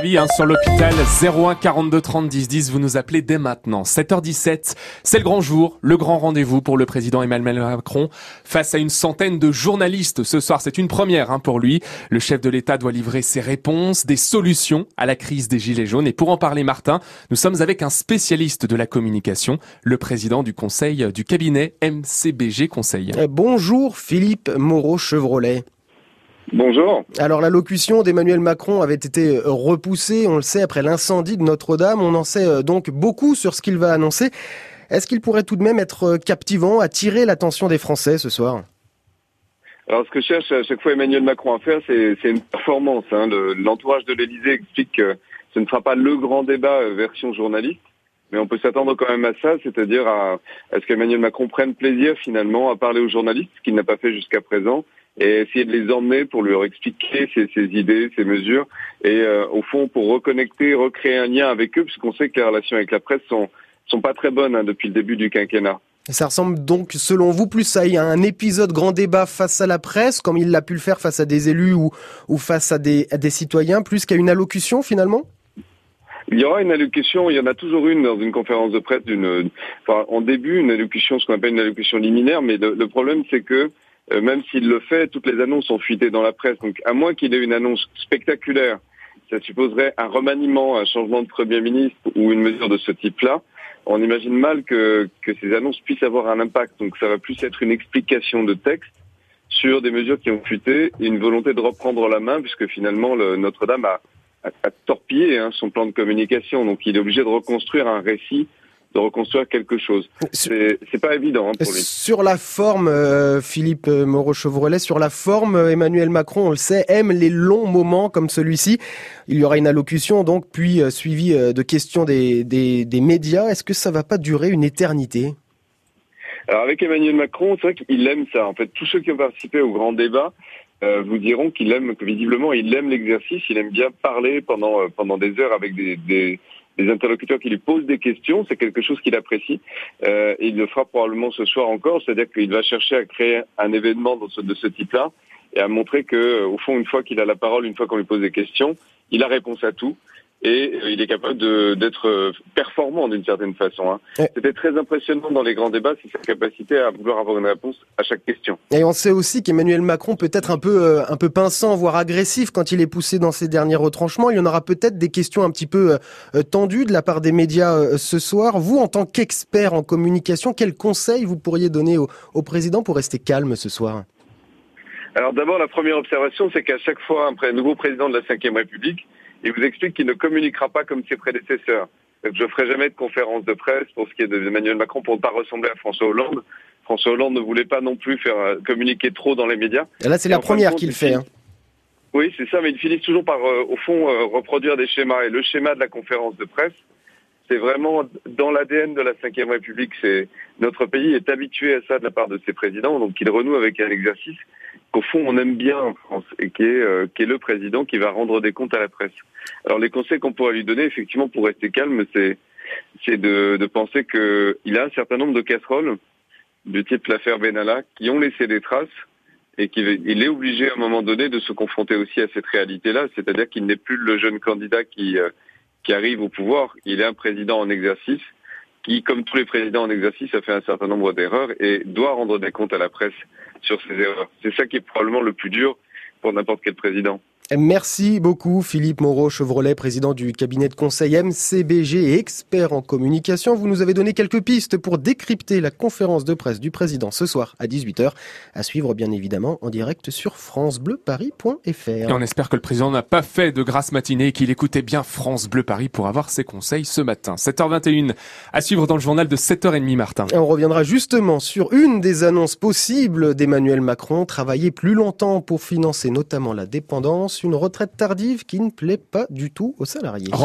avis sur l'hôpital. 01 42 30 10 10, vous nous appelez dès maintenant. 7h17, c'est le grand jour, le grand rendez-vous pour le président Emmanuel Macron face à une centaine de journalistes. Ce soir, c'est une première pour lui. Le chef de l'État doit livrer ses réponses, des solutions à la crise des Gilets jaunes. Et pour en parler, Martin, nous sommes avec un spécialiste de la communication, le président du conseil du cabinet MCBG Conseil. Bonjour Philippe Moreau-Chevrolet. Bonjour. Alors l'allocution d'Emmanuel Macron avait été repoussée, on le sait, après l'incendie de Notre-Dame. On en sait donc beaucoup sur ce qu'il va annoncer. Est-ce qu'il pourrait tout de même être captivant, attirer l'attention des Français ce soir ? Alors ce que cherche à chaque fois Emmanuel Macron à faire, c'est une performance. L'entourage de l'Élysée explique que ce ne sera pas le grand débat version journaliste, mais on peut s'attendre quand même à ça, c'est-à-dire à ce qu'Emmanuel Macron prenne plaisir finalement à parler aux journalistes, ce qu'il n'a pas fait jusqu'à présent, et essayer de les emmener pour leur expliquer ses idées, ses mesures, et au fond pour reconnecter, recréer un lien avec eux, puisqu'on sait que les relations avec la presse sont pas très bonnes depuis le début du quinquennat. Ça ressemble donc, selon vous, plus à un épisode grand débat face à la presse, comme il l'a pu le faire face à des élus ou face à des citoyens, plus qu'à une allocution finalement ? Il y aura une allocution, il y en a toujours une dans une conférence de presse, en début, une allocution, ce qu'on appelle une allocution liminaire, mais le problème c'est que même s'il le fait, toutes les annonces sont fuitées dans la presse. Donc, à moins qu'il ait une annonce spectaculaire, ça supposerait un remaniement, un changement de Premier ministre ou une mesure de ce type-là. On imagine mal que ces annonces puissent avoir un impact. Donc, ça va plus être une explication de texte sur des mesures qui ont fuité et une volonté de reprendre la main, puisque finalement, Notre-Dame a torpillé son plan de communication. Donc, il est obligé de reconstruire un récit, de reconstruire quelque chose. C'est pas évident pour lui. Sur la forme, Philippe Moreau-Chevrolet, sur la forme, Emmanuel Macron, on le sait, aime les longs moments comme celui-ci. Il y aura une allocution, donc, puis suivie de questions des médias. Est-ce que ça va pas durer une éternité ? Alors, avec Emmanuel Macron, c'est vrai qu'il aime ça. En fait, tous ceux qui ont participé au grand débat vous diront que visiblement, il aime l'exercice, il aime bien parler pendant des heures avec des interlocuteurs qui lui posent des questions, c'est quelque chose qu'il apprécie. Et il le fera probablement ce soir encore, c'est-à-dire qu'il va chercher à créer un événement de ce type-là et à montrer que, au fond, une fois qu'il a la parole, une fois qu'on lui pose des questions, il a réponse à tout et il est capable d'être performant d'une certaine façon. Ouais. C'était très impressionnant dans les grands débats, c'est sa capacité à vouloir avoir une réponse à chaque question. Et on sait aussi qu'Emmanuel Macron peut être un peu pinçant, voire agressif quand il est poussé dans ses derniers retranchements. Il y en aura peut-être des questions un petit peu tendues de la part des médias ce soir. Vous, en tant qu'expert en communication, quels conseils vous pourriez donner au président pour rester calme ce soir ? Alors d'abord, la première observation, c'est qu'à chaque fois, un nouveau président de la Ve République, il vous explique qu'il ne communiquera pas comme ses prédécesseurs. Donc, je ne ferai jamais de conférence de presse pour ce qui est d'Emmanuel Macron pour ne pas ressembler à François Hollande. François Hollande ne voulait pas non plus faire communiquer trop dans les médias. Et là, c'est la première qu'il fait. Oui, c'est ça, mais ils finissent toujours par, au fond, reproduire des schémas. Et le schéma de la conférence de presse, c'est vraiment dans l'ADN de la Ve République. Notre pays est habitué à ça de la part de ses présidents, donc il renoue avec un exercice qu'au fond on aime bien en France et qui est le président qui va rendre des comptes à la presse. Alors les conseils qu'on pourrait lui donner, effectivement, pour rester calme, c'est de penser qu'il a un certain nombre de casseroles du type l'affaire Benalla qui ont laissé des traces et qu'il est obligé à un moment donné de se confronter aussi à cette réalité-là, c'est-à-dire qu'il n'est plus le jeune candidat qui arrive au pouvoir. Il est un président en exercice qui, comme tous les présidents en exercice, a fait un certain nombre d'erreurs et doit rendre des comptes à la presse sur ces erreurs. C'est ça qui est probablement le plus dur pour n'importe quel président. Merci beaucoup Philippe Moreau-Chevrolet, président du cabinet de conseil MCBG et expert en communication. Vous nous avez donné quelques pistes pour décrypter la conférence de presse du président ce soir à 18h. À suivre bien évidemment en direct sur francebleuparis.fr. Et on espère que le président n'a pas fait de grasse matinée et qu'il écoutait bien France Bleu Paris pour avoir ses conseils ce matin. 7h21 à suivre dans le journal de 7h30, Martin. Et on reviendra justement sur une des annonces possibles d'Emmanuel Macron, travailler plus longtemps pour financer notamment la dépendance. Une retraite tardive qui ne plaît pas du tout aux salariés.